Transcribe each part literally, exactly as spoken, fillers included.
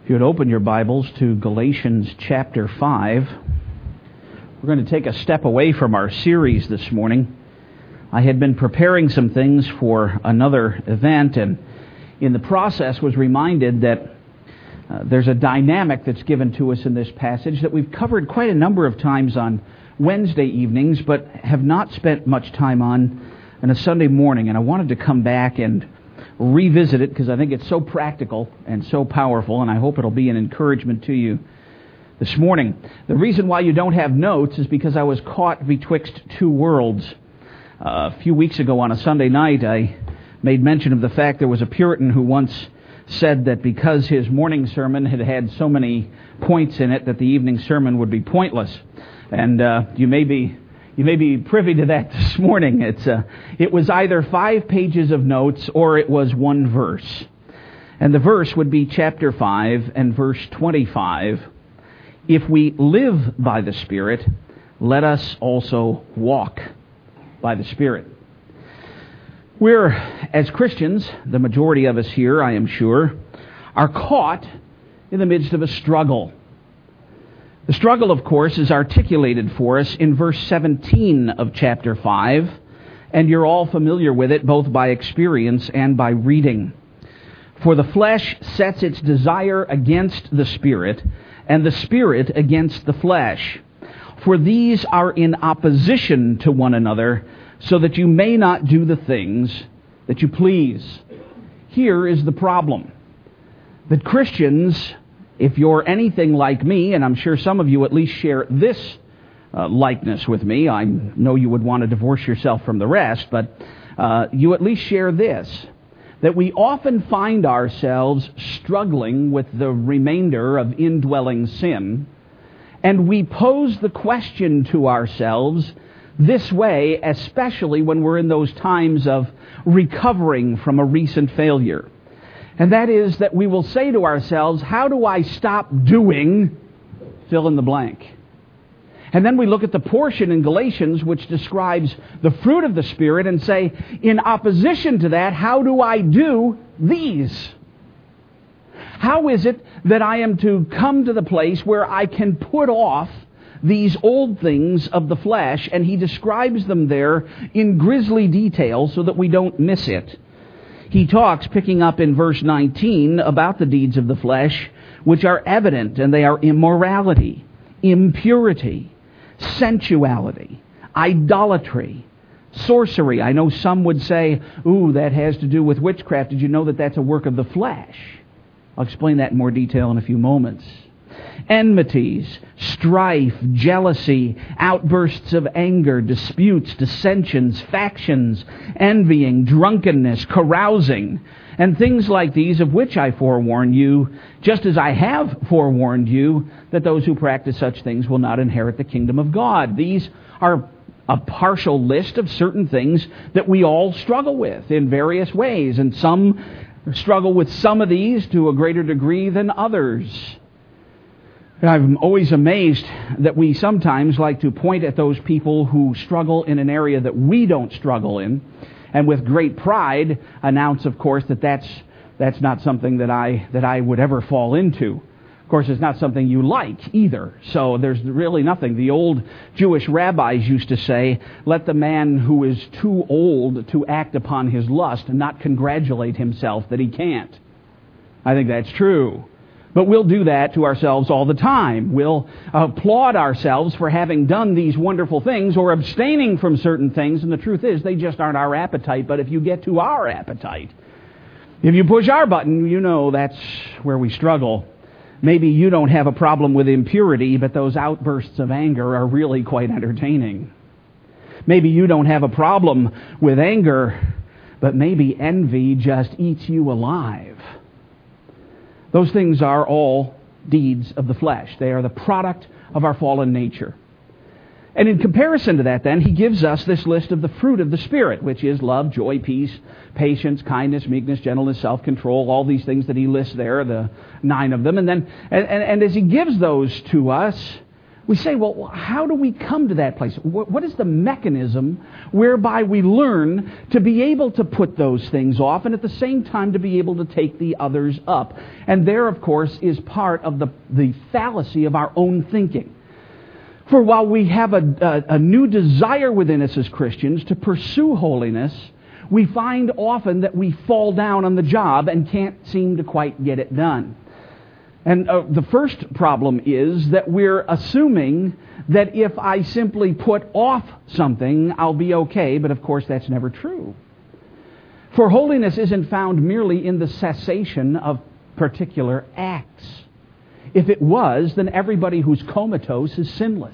If you would open your Bibles to Galatians chapter five, we're going to take a step away from our series this morning. I had been preparing some things for another event, and in the process was reminded that uh, there's a dynamic that's given to us in this passage that we've covered quite a number of times on Wednesday evenings, but have not spent much time on on a Sunday morning. And I wanted to come back and revisit it because I think it's so practical and so powerful, and I hope it'll be an encouragement to you this morning. The reason why you don't have notes is because I was caught betwixt two worlds. Uh, a few weeks ago on a Sunday night, I made mention of the fact there was a Puritan who once said that because his morning sermon had had so many points in it that the evening sermon would be pointless. And uh, you may be You may be privy to that this morning. It's uh, it was either five pages of notes or it was one verse. And the verse would be chapter five and verse twenty-five. If we live by the Spirit, let us also walk by the Spirit. We're, as Christians, the majority of us here, I am sure, are caught in the midst of a struggle. The struggle, of course, is articulated for us in verse seventeen of chapter five, and you're all familiar with it both by experience and by reading. For the flesh sets its desire against the Spirit, and the Spirit against the flesh. For these are in opposition to one another, so that you may not do the things that you please. Here is the problem. That Christians, if you're anything like me, and I'm sure some of you at least share this uh, likeness with me, I know you would want to divorce yourself from the rest, but uh, you at least share this, that we often find ourselves struggling with the remainder of indwelling sin, and we pose the question to ourselves this way, especially when we're in those times of recovering from a recent failure. And that is that we will say to ourselves, how do I stop doing fill in the blank? And then we look at the portion in Galatians which describes the fruit of the Spirit and say, in opposition to that, how do I do these? How is it that I am to come to the place where I can put off these old things of the flesh? And he describes them there in grisly detail so that we don't miss it. He talks, picking up in verse nineteen, about the deeds of the flesh, which are evident, and they are immorality, impurity, sensuality, idolatry, sorcery. I know some would say, ooh, that has to do with witchcraft. Did you know that that's a work of the flesh? I'll explain that in more detail in a few moments. Enmities, strife, jealousy, outbursts of anger, disputes, dissensions, factions, envying, drunkenness, carousing, and things like these, of which I forewarn you, just as I have forewarned you, that those who practice such things will not inherit the kingdom of God. These are a partial list of certain things that we all struggle with in various ways, and some struggle with some of these to a greater degree than others. I'm always amazed that we sometimes like to point at those people who struggle in an area that we don't struggle in, and with great pride announce, of course, that that's that's not something that I that I would ever fall into. Of course, it's not something you like either. So there's really nothing. The old Jewish rabbis used to say, "Let the man who is too old to act upon his lust not congratulate himself that he can't." I think that's true. But we'll do that to ourselves all the time. We'll applaud ourselves for having done these wonderful things or abstaining from certain things, and the truth is they just aren't our appetite. But if you get to our appetite, if you push our button, you know that's where we struggle. Maybe you don't have a problem with impurity, but those outbursts of anger are really quite entertaining. Maybe you don't have a problem with anger, but maybe envy just eats you alive. Those things are all deeds of the flesh. They are the product of our fallen nature. And in comparison to that, then, he gives us this list of the fruit of the Spirit, which is love, joy, peace, patience, kindness, meekness, gentleness, self-control, all these things that he lists there, the nine of them. And then, and, and, and as he gives those to us, We say, well, how do we come to that place? What is the mechanism whereby we learn to be able to put those things off and at the same time to be able to take the others up? And there, of course, is part of the, the fallacy of our own thinking. For while we have a, a, a new desire within us as Christians to pursue holiness, we find often that we fall down on the job and can't seem to quite get it done. And uh, the first problem is that we're assuming that if I simply put off something, I'll be okay, but of course that's never true. For holiness isn't found merely in the cessation of particular acts. If it was, then everybody who's comatose is sinless.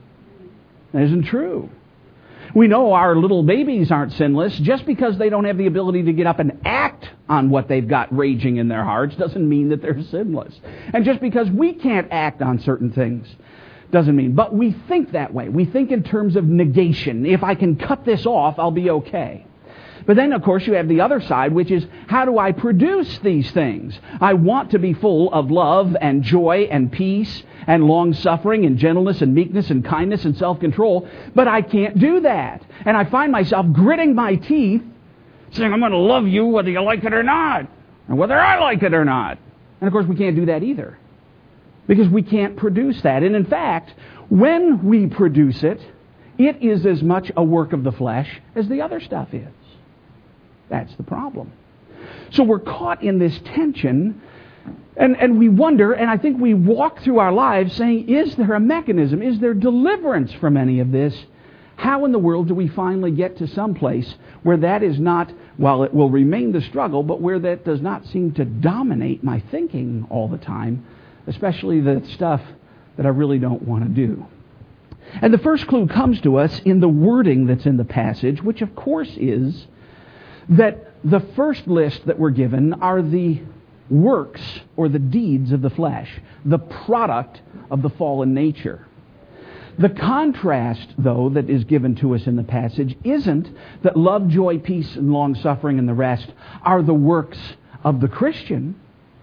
That isn't true. We know our little babies aren't sinless. Just because they don't have the ability to get up and act on what they've got raging in their hearts doesn't mean that they're sinless. And just because we can't act on certain things doesn't mean. But we think that way. We think in terms of negation. If I can cut this off, I'll be okay. But then, of course, you have the other side, which is, how do I produce these things? I want to be full of love and joy and peace and long-suffering and gentleness and meekness and kindness and self-control, but I can't do that. And I find myself gritting my teeth, saying, I'm going to love you whether you like it or not, and whether I like it or not. And, of course, we can't do that either, because we can't produce that. And, in fact, when we produce it, it is as much a work of the flesh as the other stuff is. That's the problem. So we're caught in this tension, and, and we wonder, and I think we walk through our lives saying, is there a mechanism? Is there deliverance from any of this? How in the world do we finally get to some place where that is not, while it will remain the struggle, but where that does not seem to dominate my thinking all the time, especially the stuff that I really don't want to do? And the first clue comes to us in the wording that's in the passage, which of course is that the first list that we're given are the works or the deeds of the flesh, the product of the fallen nature. The contrast, though, that is given to us in the passage isn't that love, joy, peace, and long-suffering and the rest are the works of the Christian,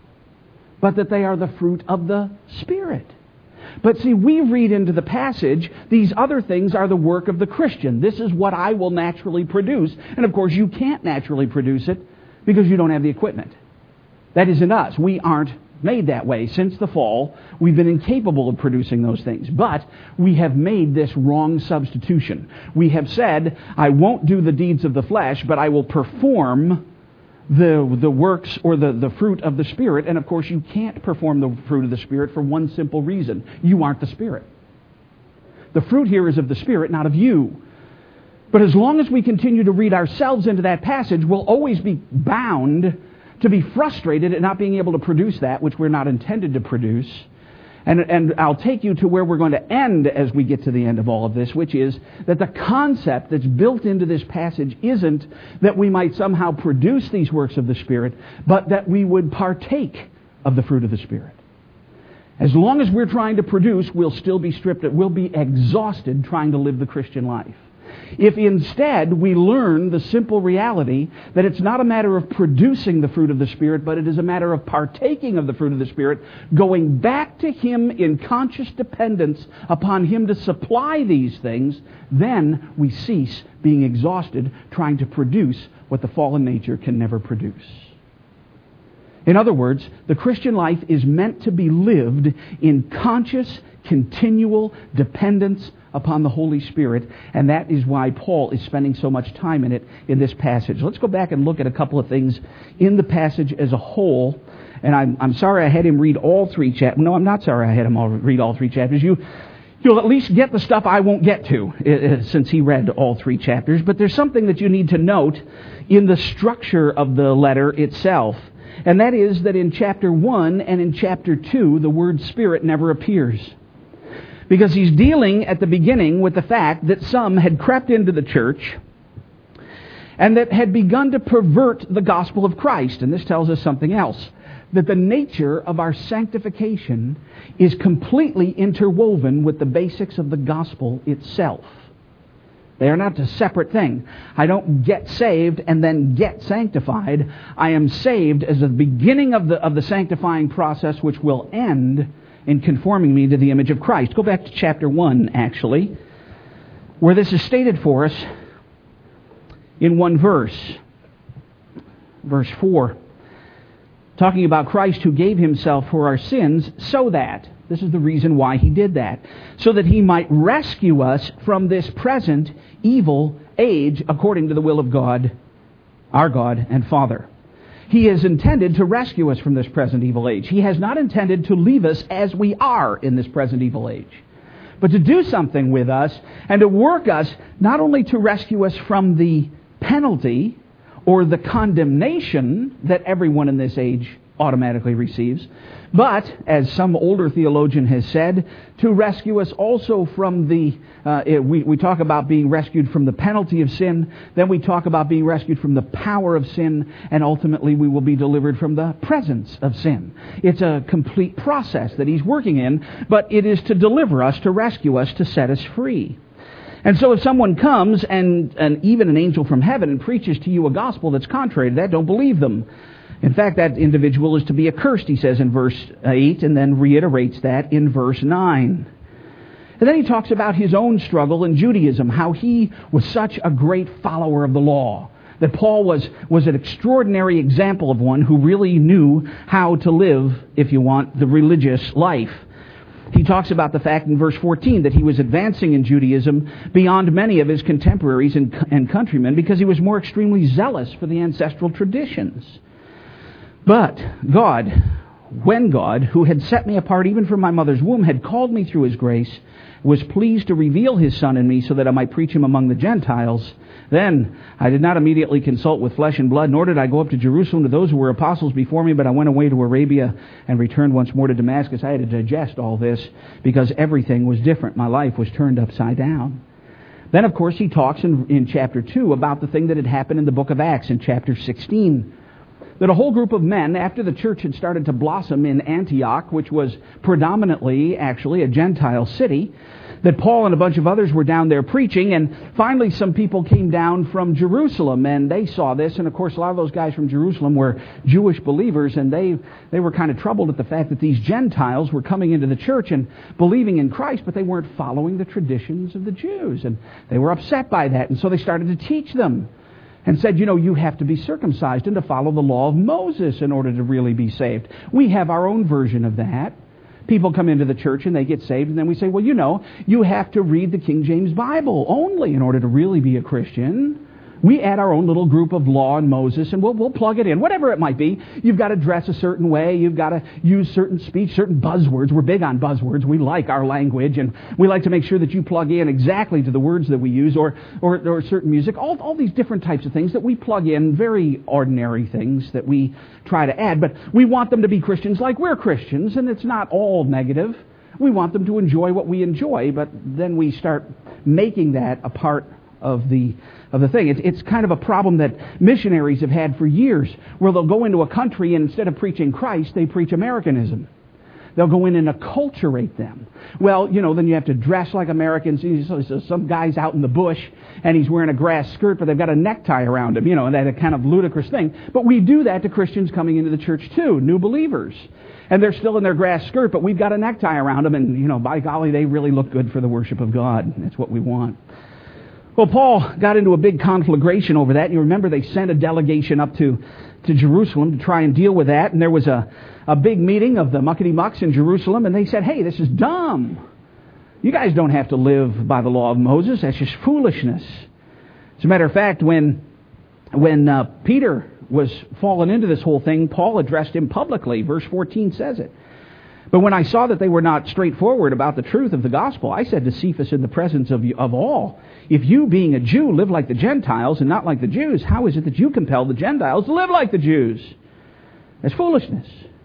but that they are the fruit of the Spirit. But see, we read into the passage, these other things are the work of the Christian. This is what I will naturally produce. And of course, you can't naturally produce it because you don't have the equipment. That isn't us. We aren't made that way. Since the fall, we've been incapable of producing those things. But we have made this wrong substitution. We have said, I won't do the deeds of the flesh, but I will perform the the works or the, the fruit of the Spirit. And of course, you can't perform the fruit of the Spirit for one simple reason. You aren't the Spirit. The fruit here is of the Spirit, not of you. But as long as we continue to read ourselves into that passage, we'll always be bound to be frustrated at not being able to produce that which we're not intended to produce. And, and I'll take you to where we're going to end as we get to the end of all of this, which is that the concept that's built into this passage isn't that we might somehow produce these works of the Spirit, but that we would partake of the fruit of the Spirit. As long as we're trying to produce, we'll still be stripped. We'll be exhausted trying to live the Christian life. If instead we learn the simple reality that it's not a matter of producing the fruit of the Spirit, but it is a matter of partaking of the fruit of the Spirit, going back to Him in conscious dependence upon Him to supply these things, then we cease being exhausted trying to produce what the fallen nature can never produce. In other words, the Christian life is meant to be lived in conscious, continual dependence upon the Holy Spirit, and that is why Paul is spending so much time in it in this passage. Let's go back and look at a couple of things in the passage as a whole. And I'm, I'm sorry I had him read all three chapters. No, I'm not sorry I had him all read all three chapters. You, you'll at least get the stuff I won't get to, uh, since he read all three chapters. But there's something that you need to note in the structure of the letter itself. And that is that in chapter one and in chapter two, the word Spirit never appears. Because he's dealing at the beginning with the fact that some had crept into the church and that had begun to pervert the gospel of Christ. And this tells us something else. That the nature of our sanctification is completely interwoven with the basics of the gospel itself. They are not a separate thing. I don't get saved and then get sanctified. I am saved as the beginning of the, of the sanctifying process, which will end in conforming me to the image of Christ. Go back to chapter one, actually, where this is stated for us in one verse. Verse four. Talking about Christ who gave himself for our sins so that, this is the reason why he did that, so that he might rescue us from this present evil age according to the will of God, our God and Father. He is intended to rescue us from this present evil age. He has not intended to leave us as we are in this present evil age, but to do something with us and to work us not only to rescue us from the penalty or the condemnation that everyone in this age automatically receives, but, as some older theologian has said, to rescue us also from the, uh, it, we, we talk about being rescued from the penalty of sin, then we talk about being rescued from the power of sin, and ultimately we will be delivered from the presence of sin. It's a complete process that he's working in, but it is to deliver us, to rescue us, to set us free. And so if someone comes and, and even an angel from heaven and preaches to you a gospel that's contrary to that, don't believe them. In fact, that individual is to be accursed, he says in verse eight, and then reiterates that in verse nine. And then he talks about his own struggle in Judaism, how he was such a great follower of the law, that Paul was, was an extraordinary example of one who really knew how to live, if you want, the religious life. He talks about the fact in verse fourteen that he was advancing in Judaism beyond many of his contemporaries and, and countrymen because he was more extremely zealous for the ancestral traditions. But God, when God, who had set me apart even from my mother's womb, had called me through his grace, was pleased to reveal his Son in me so that I might preach him among the Gentiles, then I did not immediately consult with flesh and blood, nor did I go up to Jerusalem to those who were apostles before me, but I went away to Arabia and returned once more to Damascus. I had to digest all this because everything was different. My life was turned upside down. Then, of course, he talks in, in chapter two about the thing that had happened in the book of Acts in chapter sixteen. That a whole group of men, after the church had started to blossom in Antioch, which was predominantly, actually, a Gentile city, that Paul and a bunch of others were down there preaching, and finally some people came down from Jerusalem, and they saw this, and of course a lot of those guys from Jerusalem were Jewish believers, and they, they were kind of troubled at the fact that these Gentiles were coming into the church and believing in Christ, but they weren't following the traditions of the Jews, and they were upset by that, and so they started to teach them. And said, you know, you have to be circumcised and to follow the law of Moses in order to really be saved. We have our own version of that. People come into the church and they get saved, and then we say, well, you know, you have to read the King James Bible only in order to really be a Christian. We add our own little group of law and Moses, and we'll, we'll plug it in, whatever it might be. You've got to dress a certain way. You've got to use certain speech, certain buzzwords. We're big on buzzwords. We like our language, and we like to make sure that you plug in exactly to the words that we use, or, or, or certain music. All, all these different types of things that we plug in, very ordinary things that we try to add. But we want them to be Christians like we're Christians, and it's not all negative. We want them to enjoy what we enjoy, but then we start making that a part of the of the thing. It's, it's kind of a problem that missionaries have had for years, where they'll go into a country and instead of preaching Christ, they preach Americanism. They'll go in and acculturate them. Well, you know, then you have to dress like Americans. So some guy's out in the bush and he's wearing a grass skirt, but they've got a necktie around him, you know, and that's a kind of ludicrous thing. But we do that to Christians coming into the church too, new believers. And they're still in their grass skirt, but we've got a necktie around them, and, you know, by golly, they really look good for the worship of God. That's what we want. Well, Paul got into a big conflagration over that. You remember they sent a delegation up to, to Jerusalem to try and deal with that. And there was a, a big meeting of the muckety-mucks in Jerusalem. And they said, hey, this is dumb. You guys don't have to live by the law of Moses. That's just foolishness. As a matter of fact, when, when uh, Peter was falling into this whole thing, Paul addressed him publicly. Verse fourteen says it. But when I saw that they were not straightforward about the truth of the gospel, I said to Cephas in the presence of, of all, if you, being a Jew, live like the Gentiles and not like the Jews, how is it that you compel the Gentiles to live like the Jews? That's foolishness.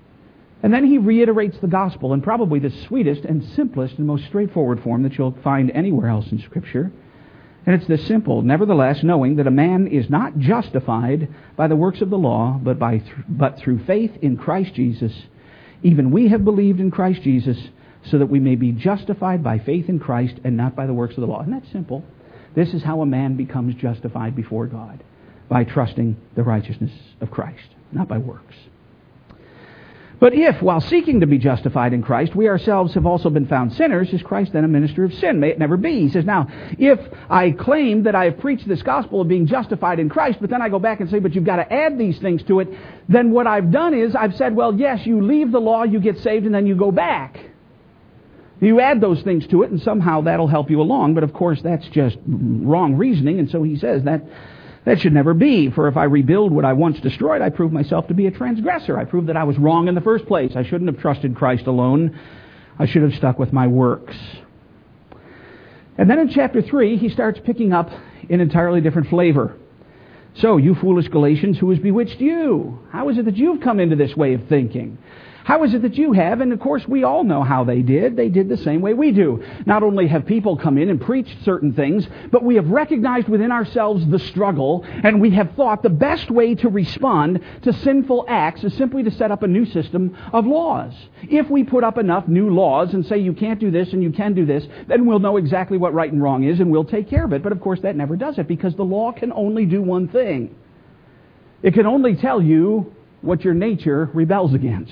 And then he reiterates the gospel in probably the sweetest and simplest and most straightforward form that you'll find anywhere else in Scripture. And it's this simple: nevertheless, knowing that a man is not justified by the works of the law, but by th- but through faith in Christ Jesus. Even we have believed in Christ Jesus, so that we may be justified by faith in Christ and not by the works of the law. Isn't that simple? This is how a man becomes justified before God, by trusting the righteousness of Christ, not by works. But if, while seeking to be justified in Christ, we ourselves have also been found sinners, is Christ then a minister of sin? May it never be. He says, now, if I claim that I have preached this gospel of being justified in Christ, but then I go back and say, but you've got to add these things to it, then what I've done is I've said, well, yes, you leave the law, you get saved, and then you go back. You add those things to it, and somehow that'll help you along. But of course, that's just wrong reasoning, and so he says that that should never be. For if I rebuild what I once destroyed, I prove myself to be a transgressor. I prove that I was wrong in the first place. I shouldn't have trusted Christ alone. I should have stuck with my works. And then in chapter three, he starts picking up an entirely different flavor. So, you foolish Galatians, who has bewitched you? How is it that you've come into this way of thinking? How is it that you have? And of course, we all know how they did. They did the same way we do. Not only have people come in and preached certain things, but we have recognized within ourselves the struggle, and we have thought the best way to respond to sinful acts is simply to set up a new system of laws. If we put up enough new laws and say you can't do this and you can do this, then we'll know exactly what right and wrong is and we'll take care of it. But of course, that never does it, because the law can only do one thing. It can only tell you what your nature rebels against.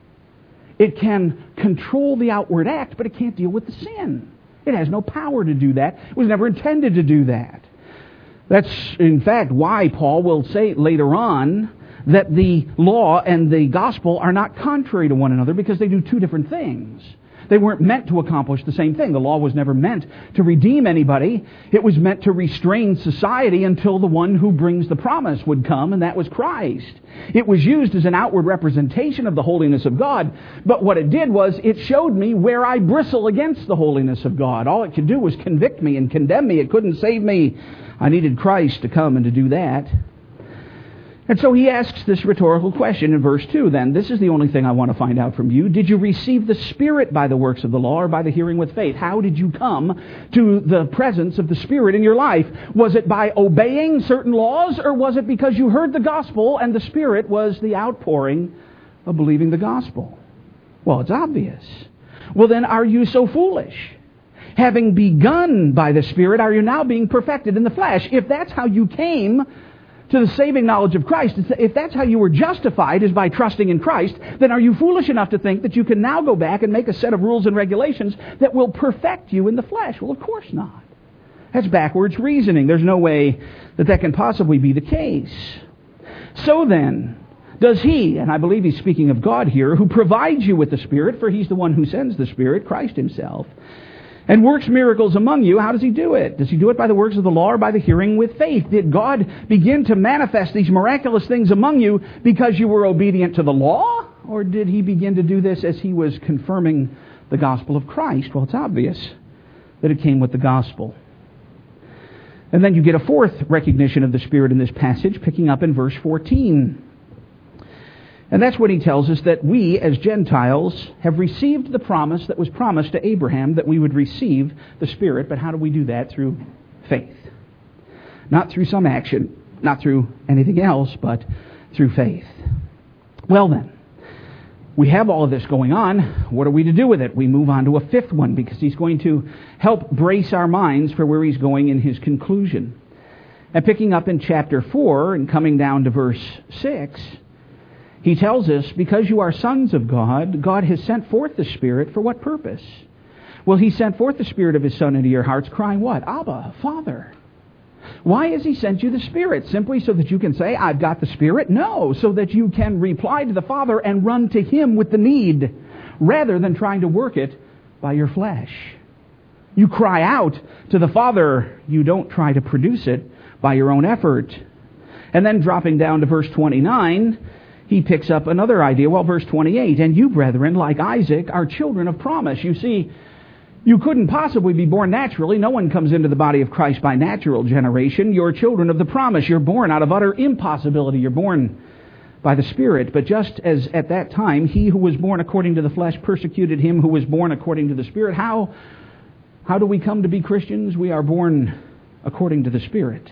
It can control the outward act, but it can't deal with the sin. It has no power to do that. It was never intended to do that. That's, in fact, why Paul will say later on that the law and the gospel are not contrary to one another, because they do two different things. They weren't meant to accomplish the same thing. The law was never meant to redeem anybody. It was meant to restrain society until the one who brings the promise would come, and that was Christ. It was used as an outward representation of the holiness of God, but what it did was it showed me where I bristle against the holiness of God. All it could do was convict me and condemn me. It couldn't save me. I needed Christ to come and to do that. And so he asks this rhetorical question in verse two then. This is the only thing I want to find out from you. Did you receive the Spirit by the works of the law or by the hearing with faith? How did you come to the presence of the Spirit in your life? Was it by obeying certain laws, or was it because you heard the gospel and the Spirit was the outpouring of believing the gospel? Well, it's obvious. Well, then are you so foolish? Having begun by the Spirit, are you now being perfected in the flesh? If that's how you came to the saving knowledge of Christ, if that's how you were justified, is by trusting in Christ, then are you foolish enough to think that you can now go back and make a set of rules and regulations that will perfect you in the flesh? Well, of course not. That's backwards reasoning. There's no way that that can possibly be the case. So then, does He, and I believe he's speaking of God here, who provides you with the Spirit, for He's the one who sends the Spirit, Christ Himself, and works miracles among you, how does He do it? Does He do it by the works of the law or by the hearing with faith? Did God begin to manifest these miraculous things among you because you were obedient to the law? Or did He begin to do this as He was confirming the gospel of Christ? Well, it's obvious that it came with the gospel. And then you get a fourth recognition of the Spirit in this passage, picking up in verse fourteen. And that's when he tells us that we, as Gentiles, have received the promise that was promised to Abraham, that we would receive the Spirit. But how do we do that? Through faith. Not through some action, not through anything else, but through faith. Well then, we have all of this going on. What are we to do with it? We move on to a fifth one, because he's going to help brace our minds for where he's going in his conclusion. And picking up in chapter four and coming down to verse six, he tells us, because you are sons of God, God has sent forth the Spirit for what purpose? Well, He sent forth the Spirit of His Son into your hearts, crying what? Abba, Father. Why has He sent you the Spirit? Simply so that you can say, I've got the Spirit? No, so that you can reply to the Father and run to Him with the need, rather than trying to work it by your flesh. You cry out to the Father. You don't try to produce it by your own effort. And then dropping down to verse twenty-nine, he picks up another idea. Well, verse twenty-eight, and you, brethren, like Isaac, are children of promise. You see, you couldn't possibly be born naturally. No one comes into the body of Christ by natural generation. You're children of the promise. You're born out of utter impossibility. You're born by the Spirit. But just as at that time, he who was born according to the flesh persecuted him who was born according to the Spirit, how, how do we come to be Christians? We are born according to the Spirit.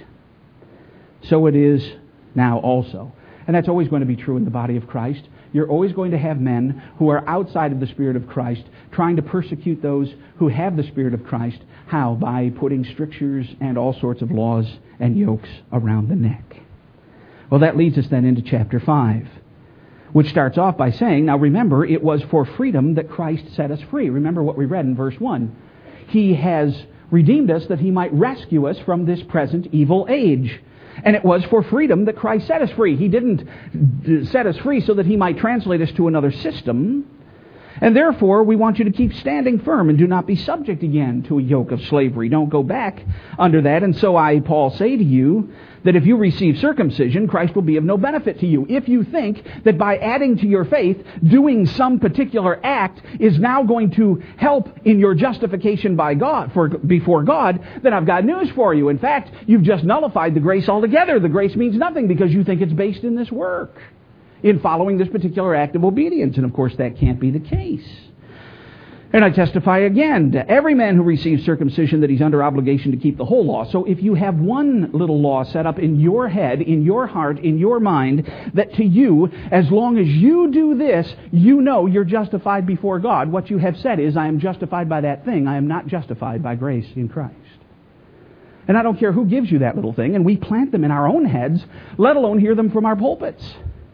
So it is now also. And that's always going to be true in the body of Christ. You're always going to have men who are outside of the Spirit of Christ trying to persecute those who have the Spirit of Christ. How? By putting strictures and all sorts of laws and yokes around the neck. Well, that leads us then into chapter five. which starts off by saying, now remember, it was for freedom that Christ set us free. Remember what we read in verse one. He has redeemed us that he might rescue us from this present evil age. And it was for freedom that Christ set us free. He didn't set us free so that he might translate us to another system. And therefore, we want you to keep standing firm and do not be subject again to a yoke of slavery. Don't go back under that. And so I, Paul, say to you that if you receive circumcision, Christ will be of no benefit to you. If you think that by adding to your faith, doing some particular act is now going to help in your justification by God, for before God, then I've got news for you. In fact, you've just nullified the grace altogether. The grace means nothing because you think it's based in this work, in following this particular act of obedience. And of course, that can't be the case. And I testify again to every man who receives circumcision that he's under obligation to keep the whole law. So if you have one little law set up in your head, in your heart, in your mind, that to you, as long as you do this, you know you're justified before God, what you have said is, I am justified by that thing. I am not justified by grace in Christ. And I don't care who gives you that little thing, and we plant them in our own heads, let alone hear them from our pulpits.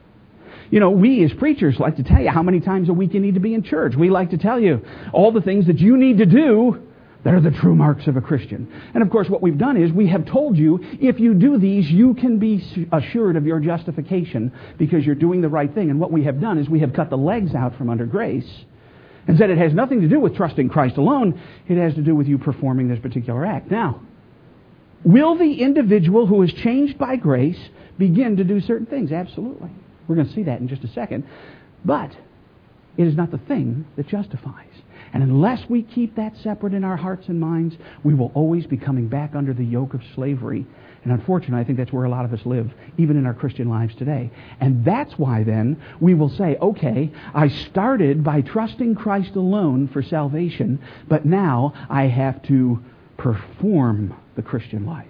You know, we as preachers like to tell you how many times a week you need to be in church. We like to tell you all the things that you need to do that are the true marks of a Christian. And of course, what we've done is we have told you, if you do these, you can be assured of your justification because you're doing the right thing. And what we have done is we have cut the legs out from under grace and said it has nothing to do with trusting Christ alone. It has to do with you performing this particular act. Now, will the individual who is changed by grace begin to do certain things? Absolutely. We're going to see that in just a second. But it is not the thing that justifies. And unless we keep that separate in our hearts and minds, we will always be coming back under the yoke of slavery. And unfortunately, I think that's where a lot of us live, even in our Christian lives today. And that's why then we will say, okay, I started by trusting Christ alone for salvation, but now I have to perform the Christian life.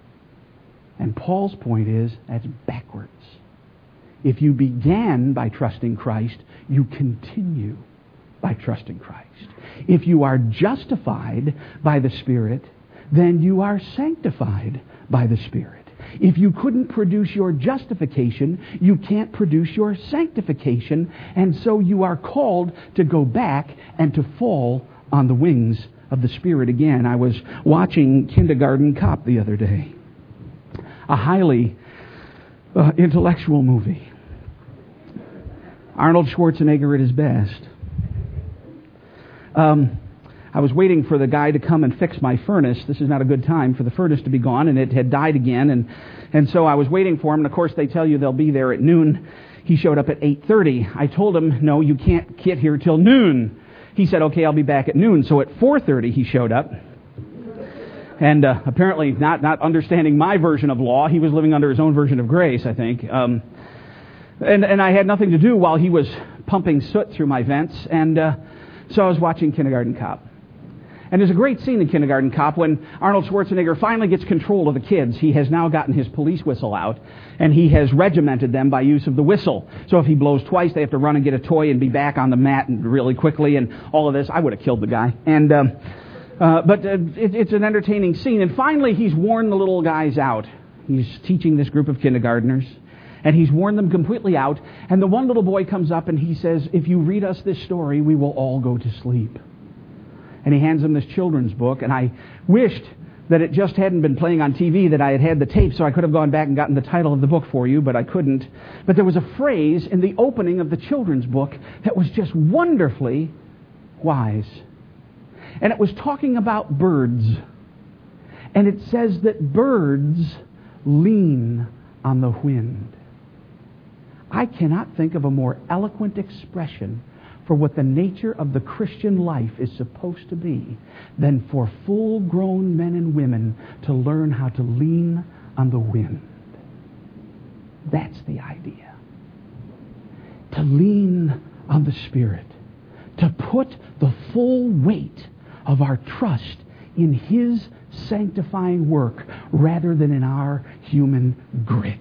And Paul's point is, that's backwards. If you began by trusting Christ, you continue by trusting Christ. If you are justified by the Spirit, then you are sanctified by the Spirit. If you couldn't produce your justification, you can't produce your sanctification, and so you are called to go back and to fall on the wings of the Spirit again. I was watching Kindergarten Cop the other day, a highly uh, intellectual movie. Arnold Schwarzenegger at his best. Um, I was waiting for the guy to come and fix my furnace. This is not a good time for the furnace to be gone, and it had died again. And, and so I was waiting for him, and of course they tell you they'll be there at noon. He showed up at eight thirty. I told him, no, you can't get here till noon. He said, okay, I'll be back at noon. So at four thirty he showed up. And uh, apparently not, not understanding my version of law, he was living under his own version of grace, I think. Um, and, and I had nothing to do while he was pumping soot through my vents. And uh, so I was watching Kindergarten Cop. And there's a great scene in Kindergarten Cop when Arnold Schwarzenegger finally gets control of the kids. He has now gotten his police whistle out, and he has regimented them by use of the whistle. So if he blows twice, they have to run and get a toy and be back on the mat really quickly, and all of this. I would have killed the guy. And um, uh, But uh, it, it's an entertaining scene. And finally, he's worn the little guys out. He's teaching this group of kindergartners, and he's worn them completely out. And the one little boy comes up and he says, if you read us this story, we will all go to sleep. And he hands them this children's book, and I wished that it just hadn't been playing on T V, that I had had the tape so I could have gone back and gotten the title of the book for you, but I couldn't. But there was a phrase in the opening of the children's book that was just wonderfully wise. And it was talking about birds. And it says that birds lean on the wind. I cannot think of a more eloquent expression for what the nature of the Christian life is supposed to be than for full-grown men and women to learn how to lean on the wind. That's the idea. To lean on the Spirit. To put the full weight of our trust in His sanctifying work rather than in our human grit.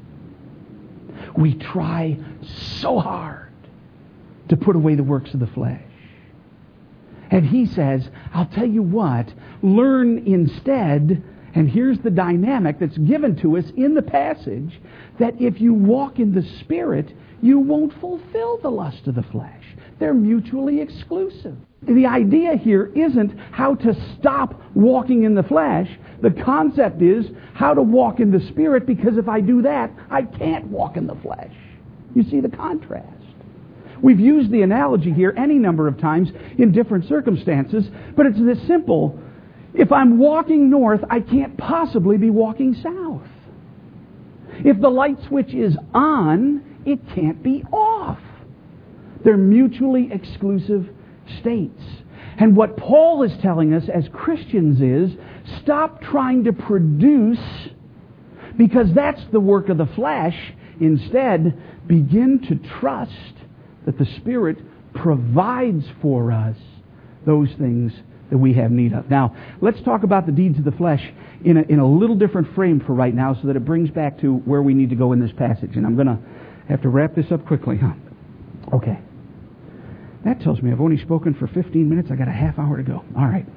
We try so hard to put away the works of the flesh. And he says, I'll tell you what, learn instead And here's the dynamic that's given to us in the passage, that if you walk in the Spirit, you won't fulfill the lust of the flesh. They're mutually exclusive. The idea here isn't how to stop walking in the flesh. The concept is how to walk in the Spirit, because if I do that, I can't walk in the flesh. You see the contrast. We've used the analogy here any number of times in different circumstances, but it's this simple. If I'm walking north, I can't possibly be walking south. If the light switch is on, it can't be off. They're mutually exclusive states. And what Paul is telling us as Christians is, stop trying to produce, because that's the work of the flesh. Instead, begin to trust that the Spirit provides for us those things that we have need of. Now, let's talk about the deeds of the flesh in a, in a little different frame for right now, so that it brings back to where we need to go in this passage. And I'm going to have to wrap this up quickly, huh? Okay. That tells me I've only spoken for fifteen minutes. I got a half hour to go. All right.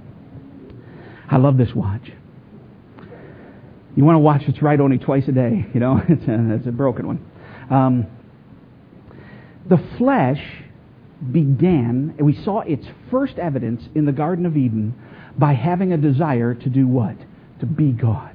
I love this watch. You want a watch that's right only twice a day, you know? It's a, it's a broken one. Um, the flesh began, and we saw its first evidence in the Garden of Eden by having a desire to do what? To be God.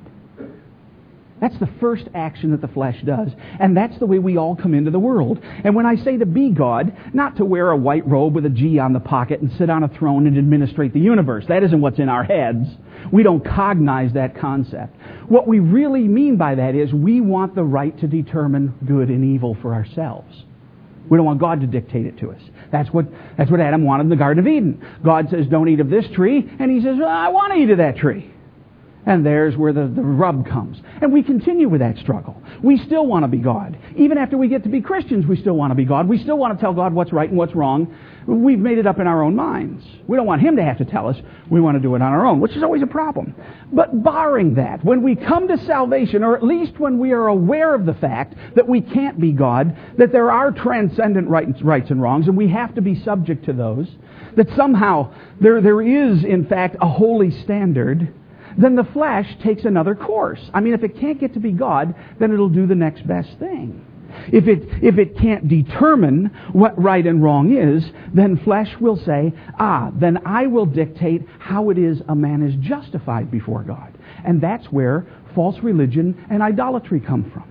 That's the first action that the flesh does. And that's the way we all come into the world. And when I say to be God, not to wear a white robe with a G on the pocket and sit on a throne and administrate the universe. That isn't what's in our heads. We don't cognize that concept. What we really mean by that is we want the right to determine good and evil for ourselves. We don't want God to dictate it to us. That's what that's what Adam wanted in the Garden of Eden. God says, don't eat of this tree. And he says, well, I want to eat of that tree. And there's where the, the rub comes. And we continue with that struggle. We still want to be God. Even after we get to be Christians, we still want to be God. We still want to tell God what's right and what's wrong. We've made it up in our own minds. We don't want Him to have to tell us. We want to do it on our own, which is always a problem. But barring that, when we come to salvation, or at least when we are aware of the fact that we can't be God, that there are transcendent rights, rights and wrongs, and we have to be subject to those, that somehow there, there is, in fact, a holy standard, then the flesh takes another course. I mean, if it can't get to be God, then it'll do the next best thing. If it, if it can't determine what right and wrong is, then flesh will say, ah, then I will dictate how it is a man is justified before God. And that's where false religion and idolatry come from.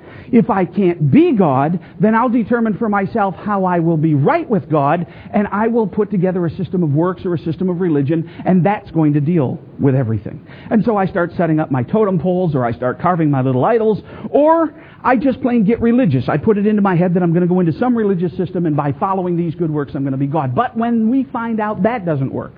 If I can't be God, then I'll determine for myself how I will be right with God, and I will put together a system of works or a system of religion, and that's going to deal with everything. And so I start setting up my totem poles, or I start carving my little idols, or I just plain get religious. I put it into my head that I'm going to go into some religious system, and by following these good works, I'm going to be God. But when we find out that doesn't work,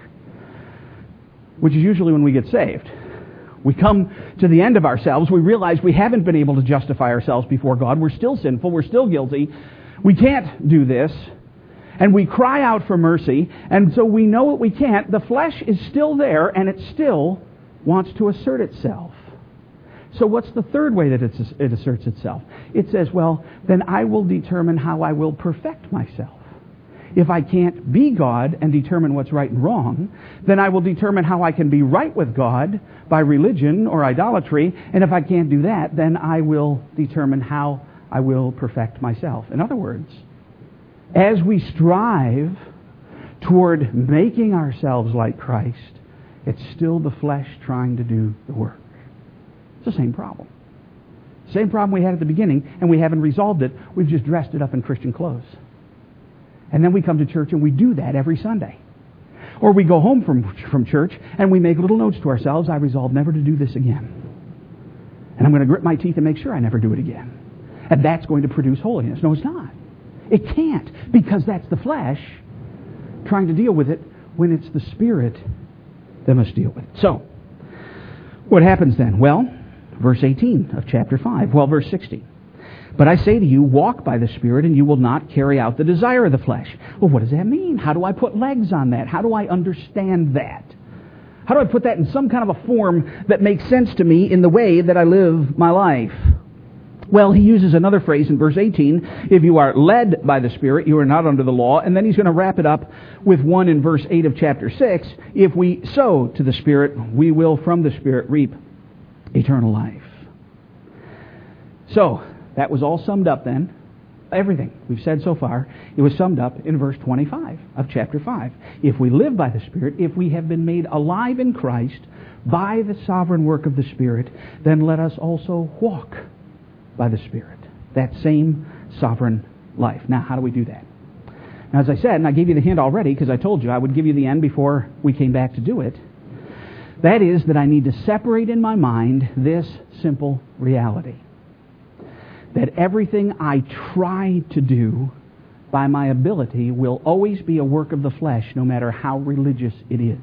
which is usually when we get saved, we come to the end of ourselves. We realize we haven't been able to justify ourselves before God. We're still sinful. We're still guilty. We can't do this. And we cry out for mercy. And so we know what we can't. The flesh is still there, and it still wants to assert itself. So what's the third way that it asserts itself? It says, well, then I will determine how I will perfect myself. If I can't be God and determine what's right and wrong, then I will determine how I can be right with God by religion or idolatry. And if I can't do that, then I will determine how I will perfect myself. In other words, as we strive toward making ourselves like Christ, it's still the flesh trying to do the work. It's the same problem. Same problem we had at the beginning, and we haven't resolved it. We've just dressed it up in Christian clothes. And then we come to church and we do that every Sunday. Or we go home from, from church and we make little notes to ourselves, I resolve never to do this again. And I'm going to grit my teeth and make sure I never do it again. And that's going to produce holiness. No, it's not. It can't, because that's the flesh trying to deal with it when it's the Spirit that must deal with it. So, what happens then? Well, verse eighteen of chapter five. Well, verse sixteen. But I say to you, walk by the Spirit, and you will not carry out the desire of the flesh. Well, what does that mean? How do I put legs on that? How do I understand that? How do I put that in some kind of a form that makes sense to me in the way that I live my life? Well, he uses another phrase in verse eighteen. If you are led by the Spirit, you are not under the law. And then he's going to wrap it up with one in verse eight of chapter six. If we sow to the Spirit, we will from the Spirit reap eternal life. So, that was all summed up then. Everything we've said so far, it was summed up in verse twenty-five of chapter five. If we live by the Spirit, if we have been made alive in Christ by the sovereign work of the Spirit, then let us also walk by the Spirit. That same sovereign life. Now, how do we do that? Now, as I said, and I gave you the hint already because I told you I would give you the end before we came back to do it, that is that I need to separate in my mind this simple reality. That everything I try to do by my ability will always be a work of the flesh, no matter how religious it is.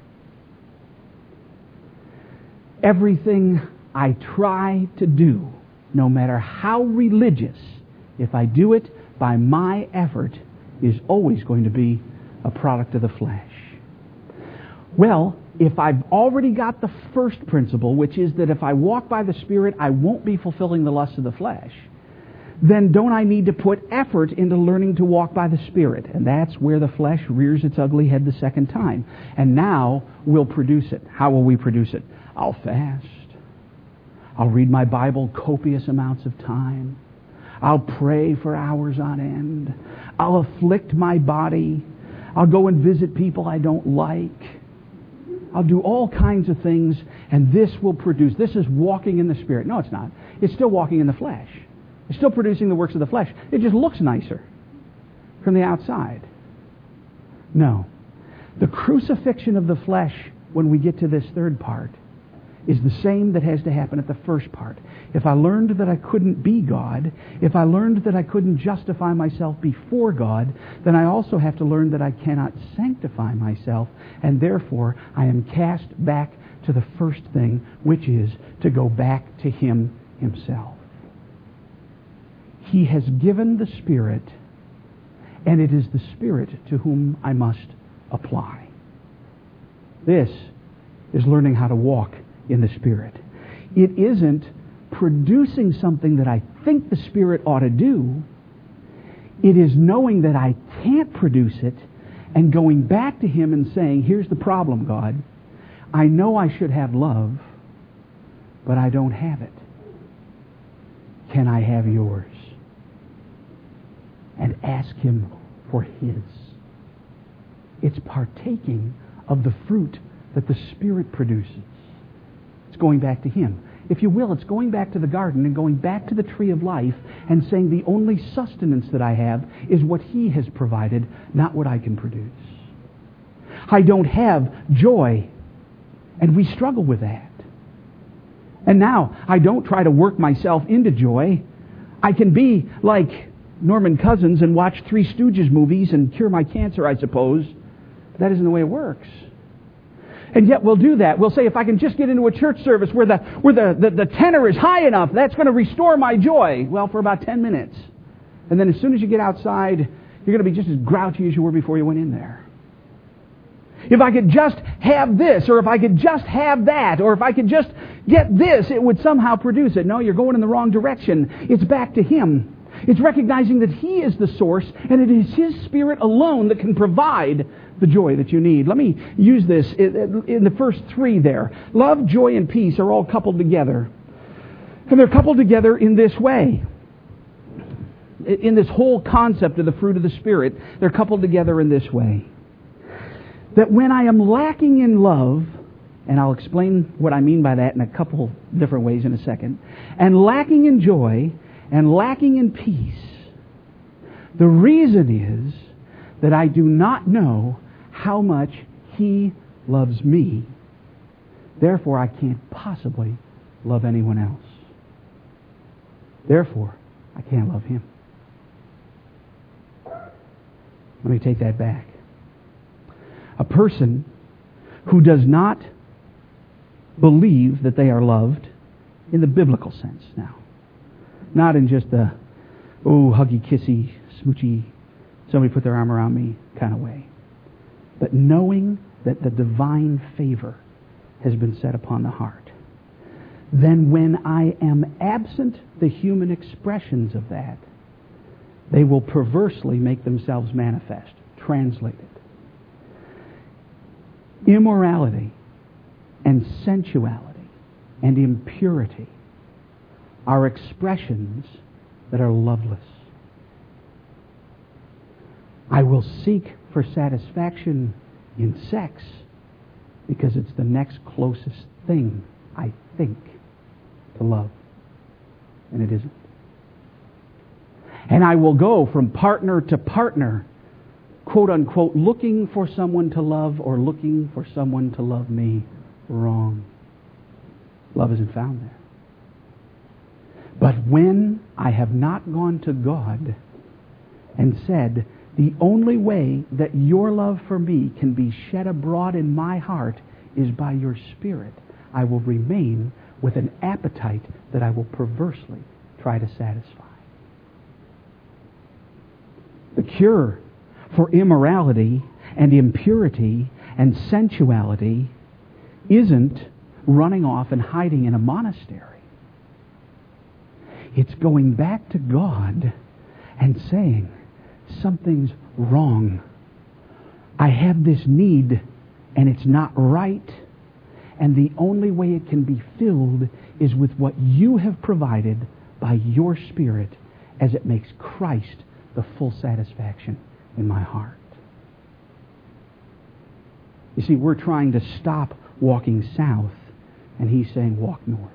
Everything I try to do, no matter how religious, if I do it by my effort, is always going to be a product of the flesh. Well, if I've already got the first principle, which is that if I walk by the Spirit, I won't be fulfilling the lusts of the flesh, then don't I need to put effort into learning to walk by the Spirit? And that's where the flesh rears its ugly head the second time. And now we'll produce it. How will we produce it? I'll fast. I'll read my Bible copious amounts of time. I'll pray for hours on end. I'll afflict my body. I'll go and visit people I don't like. I'll do all kinds of things, and this will produce. This is walking in the Spirit. No, it's not. It's still walking in the flesh. It's still producing the works of the flesh. It just looks nicer from the outside. No. The crucifixion of the flesh, when we get to this third part, is the same that has to happen at the first part. If I learned that I couldn't be God, if I learned that I couldn't justify myself before God, then I also have to learn that I cannot sanctify myself, and therefore I am cast back to the first thing, which is to go back to Him Himself. He has given the Spirit, and it is the Spirit to whom I must apply. This is learning how to walk in the Spirit. It isn't producing something that I think the Spirit ought to do. It is knowing that I can't produce it and going back to Him and saying, here's the problem, God. I know I should have love, but I don't have it. Can I have yours? And ask Him for His. It's partaking of the fruit that the Spirit produces. It's going back to Him. If you will, it's going back to the garden and going back to the tree of life and saying the only sustenance that I have is what He has provided, not what I can produce. I don't have joy, and we struggle with that. And now, I don't try to work myself into joy. I can be like Norman Cousins and watch Three Stooges movies and cure my cancer, I suppose. That isn't the way it works. And yet we'll do that. We'll say, if I can just get into a church service where the where the, the, the tenor is high enough, that's going to restore my joy. Well, for about ten minutes. And then as soon as you get outside, you're going to be just as grouchy as you were before you went in there. If I could just have this, or if I could just have that, or if I could just get this, it would somehow produce it. No, you're going in the wrong direction. It's back to Him. It's recognizing that He is the source, and it is His Spirit alone that can provide the joy that you need. Let me use this in the first three there. Love, joy, and peace are all coupled together. And they're coupled together in this way. In this whole concept of the fruit of the Spirit, they're coupled together in this way. That when I am lacking in love, and I'll explain what I mean by that in a couple different ways in a second, and lacking in joy, and lacking in peace, the reason is that I do not know how much He loves me. Therefore, I can't possibly love anyone else. Therefore, I can't love Him. Let me take that back. A person who does not believe that they are loved in the biblical sense now. Not in just the, oh, huggy, kissy, smoochy, somebody put their arm around me kind of way. But knowing that the divine favor has been set upon the heart. Then when I am absent the human expressions of that, they will perversely make themselves manifest, translated. Immorality and sensuality and impurity are expressions that are loveless. I will seek for satisfaction in sex because it's the next closest thing, I think, to love. And it isn't. And I will go from partner to partner, quote unquote, looking for someone to love or looking for someone to love me. Wrong. Love isn't found there. But when I have not gone to God and said, the only way that your love for me can be shed abroad in my heart is by your Spirit, I will remain with an appetite that I will perversely try to satisfy. The cure for immorality and impurity and sensuality isn't running off and hiding in a monastery. It's going back to God and saying, something's wrong. I have this need and it's not right. And the only way it can be filled is with what you have provided by your Spirit as it makes Christ the full satisfaction in my heart. You see, we're trying to stop walking south, and He's saying walk north.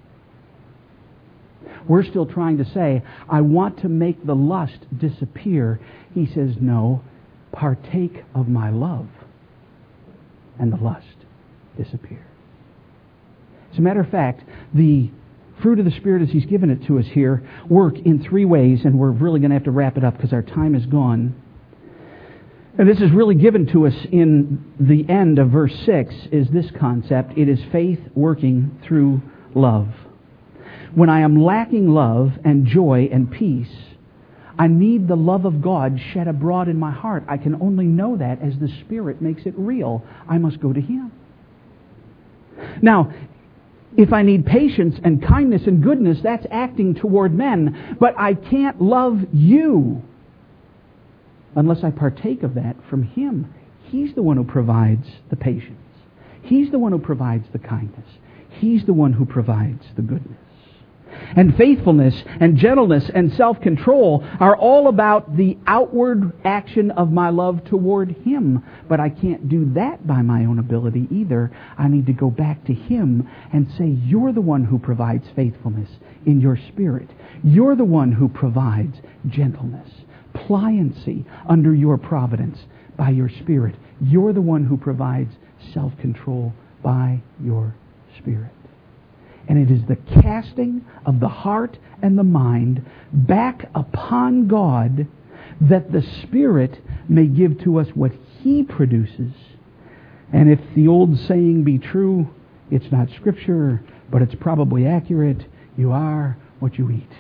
We're still trying to say, I want to make the lust disappear. He says, no, partake of my love, and the lust disappears. As a matter of fact, the fruit of the Spirit, as He's given it to us here, work in three ways, and we're really going to have to wrap it up because our time is gone. And this is really given to us in the end of verse six, is this concept. It is faith working through love. When I am lacking love and joy and peace, I need the love of God shed abroad in my heart. I can only know that as the Spirit makes it real. I must go to Him. Now, if I need patience and kindness and goodness, that's acting toward men. But I can't love you unless I partake of that from Him. He's the one who provides the patience. He's the one who provides the kindness. He's the one who provides the goodness. And faithfulness and gentleness and self-control are all about the outward action of my love toward Him. But I can't do that by my own ability either. I need to go back to Him and say, you're the one who provides faithfulness in your Spirit. You're the one who provides gentleness, pliancy under your providence by your Spirit. You're the one who provides self-control by your Spirit. And it is the casting of the heart and the mind back upon God that the Spirit may give to us what He produces. And if the old saying be true, it's not Scripture, but it's probably accurate. You are what you eat.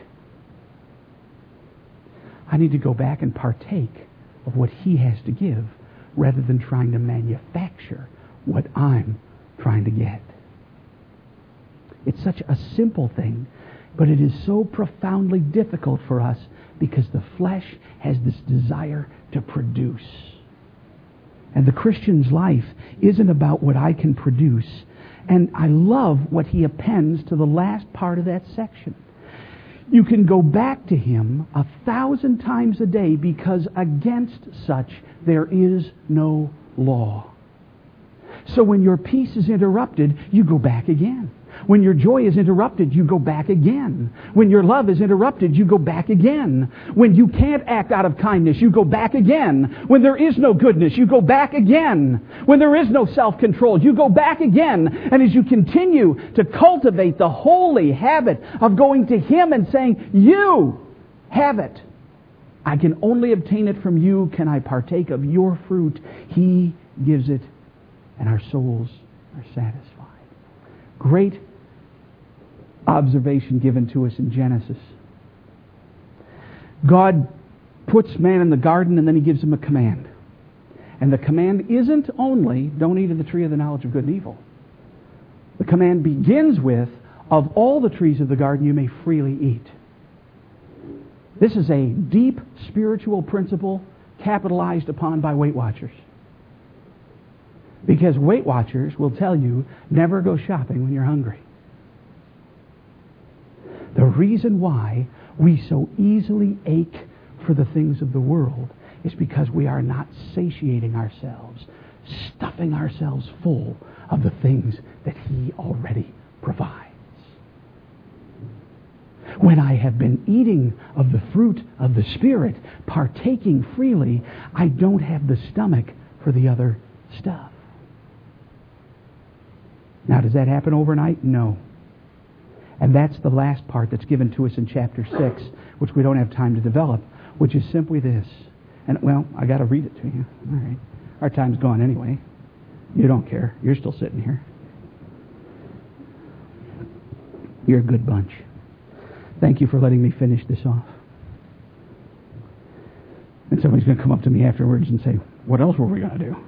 I need to go back and partake of what He has to give rather than trying to manufacture what I'm trying to get. It's such a simple thing, but it is so profoundly difficult for us because the flesh has this desire to produce. And the Christian's life isn't about what I can produce. And I love what he appends to the last part of that section. You can go back to Him a thousand times a day because against such there is no law. So when your peace is interrupted, you go back again. When your joy is interrupted, you go back again. When your love is interrupted, you go back again. When you can't act out of kindness, you go back again. When there is no goodness, you go back again. When there is no self-control, you go back again. And as you continue to cultivate the holy habit of going to Him and saying, you have it. I can only obtain it from you. Can I partake of your fruit? He gives it, and our souls are satisfied. Great observation given to us in Genesis. God puts man in the garden and then He gives him a command. And the command isn't only, don't eat of the tree of the knowledge of good and evil. The command begins with, of all the trees of the garden you may freely eat. This is a deep spiritual principle capitalized upon by Weight Watchers. Because Weight Watchers will tell you, never go shopping when you're hungry. reason why we so easily ache for the things of the world is because we are not satiating ourselves, stuffing ourselves full of the things that He already provides. When I have been eating of the fruit of the Spirit, partaking freely, I don't have the stomach for the other stuff. Now, does that happen overnight? No. And that's the last part that's given to us in chapter six, which we don't have time to develop, which is simply this. And, well, I got to read it to you. All right. Our time's gone anyway. You don't care. You're still sitting here. You're a good bunch. Thank you for letting me finish this off. And somebody's going to come up to me afterwards and say, what else were we going to do?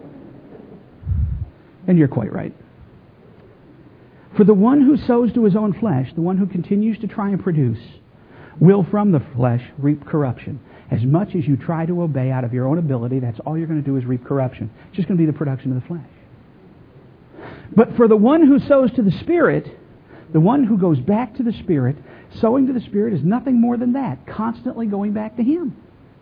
And you're quite right. For the one who sows to his own flesh, the one who continues to try and produce, will from the flesh reap corruption. As much as you try to obey out of your own ability, that's all you're going to do is reap corruption. It's just going to be the production of the flesh. But for the one who sows to the Spirit, the one who goes back to the Spirit, sowing to the Spirit is nothing more than that, constantly going back to Him.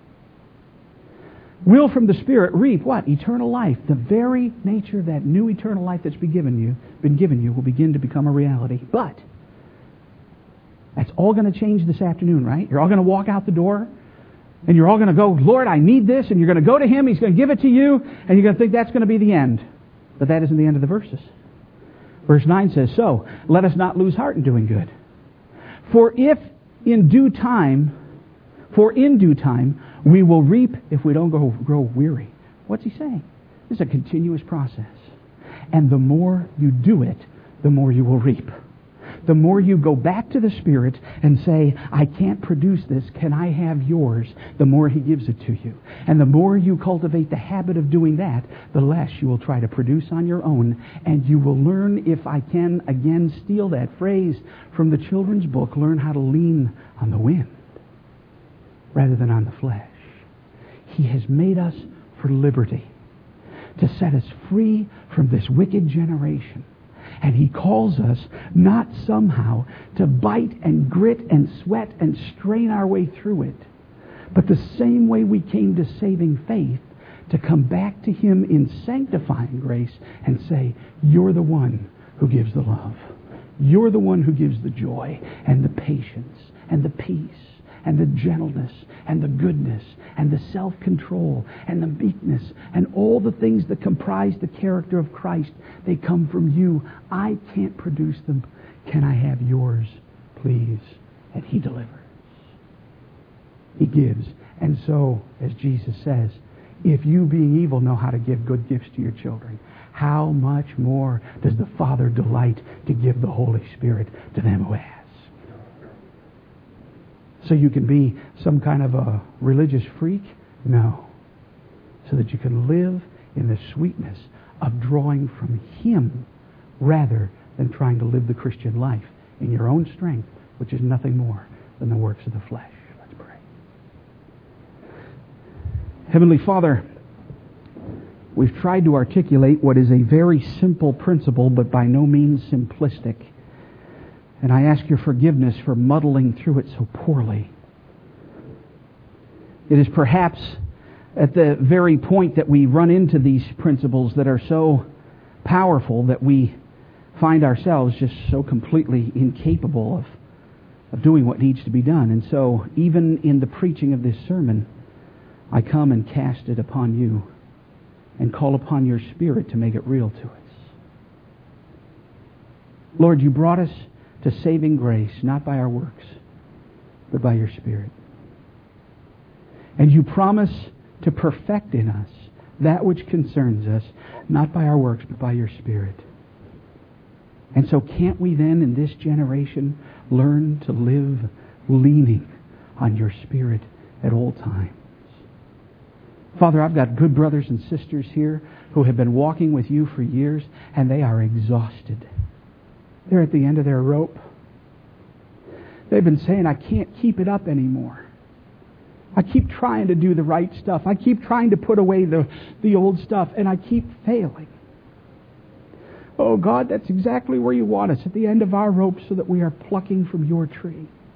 Will from the Spirit reap what? Eternal life. The very nature of that new eternal life that's been given you, been given you will begin to become a reality. But that's all going to change this afternoon, right? You're all going to walk out the door and you're all going to go, Lord, I need this, and you're going to go to Him, He's going to give it to you, and you're going to think that's going to be the end. But that isn't the end of the verses. Verse nine says, so, let us not lose heart in doing good. For if in due time, for in due time, we will reap if we don't go, grow weary. What's he saying? This is a continuous process. And the more you do it, the more you will reap. The more you go back to the Spirit and say, I can't produce this, can I have yours? The more He gives it to you. And the more you cultivate the habit of doing that, the less you will try to produce on your own. And you will learn, if I can again steal that phrase from the children's book, learn how to lean on the wind rather than on the flesh. He has made us for liberty, to set us free from this wicked generation. And He calls us not somehow to bite and grit and sweat and strain our way through it, but the same way we came to saving faith, to come back to Him in sanctifying grace and say, you're the one who gives the love. You're the one who gives the joy and the patience and the peace and the gentleness and the goodness and the self-control and the meekness and all the things that comprise the character of Christ. They come from you. I can't produce them. Can I have yours, please? And He delivers. He gives. And so, as Jesus says, if you being evil know how to give good gifts to your children, how much more does the Father delight to give the Holy Spirit to them who ask? So you can be some kind of a religious freak? No. So that you can live in the sweetness of drawing from Him rather than trying to live the Christian life in your own strength, which is nothing more than the works of the flesh. Let's pray. Heavenly Father, we've tried to articulate what is a very simple principle, but by no means simplistic. And I ask your forgiveness for muddling through it so poorly. It is perhaps at the very point that we run into these principles that are so powerful that we find ourselves just so completely incapable of, of doing what needs to be done. And so, even in the preaching of this sermon, I come and cast it upon you and call upon your Spirit to make it real to us. Lord, you brought us to saving grace, not by our works, but by your Spirit. And you promise to perfect in us that which concerns us, not by our works, but by your Spirit. And so can't we then, in this generation, learn to live leaning on your Spirit at all times? Father, I've got good brothers and sisters here who have been walking with you for years, and they are exhausted. They're at the end of their rope. They've been saying, I can't keep it up anymore. I keep trying to do the right stuff. I keep trying to put away the, the old stuff, and I keep failing. Oh God, that's exactly where you want us, at the end of our rope, so that we are plucking from your tree.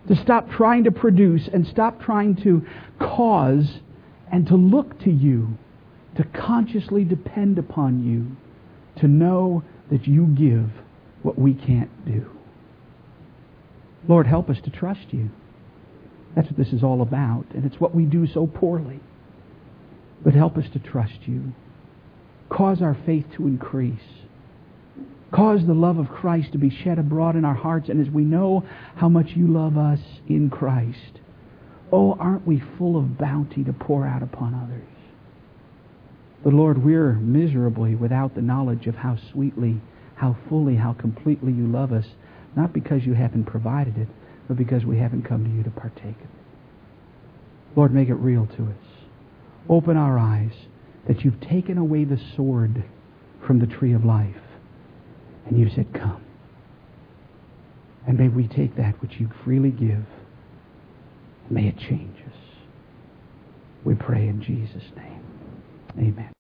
To stop trying to produce and stop trying to cause, and to look to you, to consciously depend upon you, to know that you give what we can't do. Lord, help us to trust you. That's what this is all about, and it's what we do so poorly. But help us to trust you. Cause our faith to increase. Cause the love of Christ to be shed abroad in our hearts, and as we know how much you love us in Christ, oh, aren't we full of bounty to pour out upon others? But Lord, we're miserably without the knowledge of how sweetly, how fully, how completely you love us, not because you haven't provided it, but because we haven't come to you to partake of it. Lord, make it real to us. Open our eyes that you've taken away the sword from the tree of life, and you said, come. And may we take that which you freely give, and may it change us. We pray in Jesus' name. Amen.